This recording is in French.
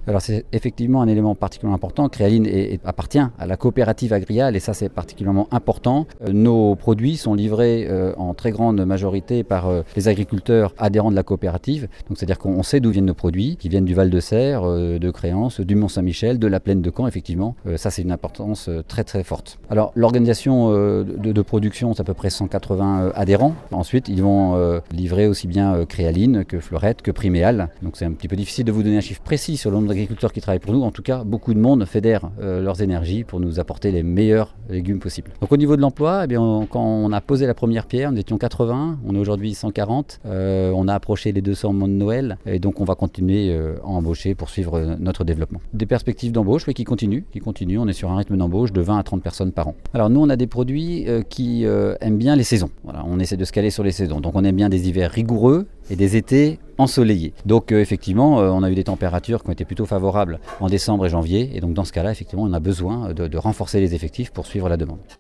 Alors c'est effectivement un élément particulièrement important. Créaline appartient à la coopérative Agrial et ça c'est particulièrement important. Nos produits sont livrés en très grande majorité par les agriculteurs adhérents de la coopérative. Donc c'est-à-dire qu'on sait d'où viennent nos produits, qui viennent du Val-de-Serre, de Créance, du Mont-Saint-Michel, de la plaine de Caen effectivement. Ça c'est une importance très très forte. Alors l'organisation de production c'est à peu près 180 adhérents. Ensuite ils vont livrer aussi bien Créaline que Fleurette que Priméal. Donc c'est un petit peu difficile de vous donner un chiffre précis sur le nombre d'agriculteurs qui travaillent pour nous. En tout cas, beaucoup de monde fédère leurs énergies pour nous apporter les meilleurs légumes possibles. Donc au niveau de l'emploi, quand on a posé la première pierre, nous étions 80, on est aujourd'hui 140. On a approché les 200 au moment de Noël et donc on va continuer à embaucher pour suivre notre développement. Des perspectives d'embauche qui continuent. On est sur un rythme d'embauche de 20 à 30 personnes par an. Alors nous, on a des produits qui aiment bien les saisons. Voilà, on essaie de se caler sur les saisons. Donc on aime bien des hivers rigoureux et des étés ensoleillés. Donc effectivement, on a eu des températures qui ont été plutôt favorables en décembre et janvier. Et donc dans ce cas-là, effectivement, on a besoin de renforcer les effectifs pour suivre la demande.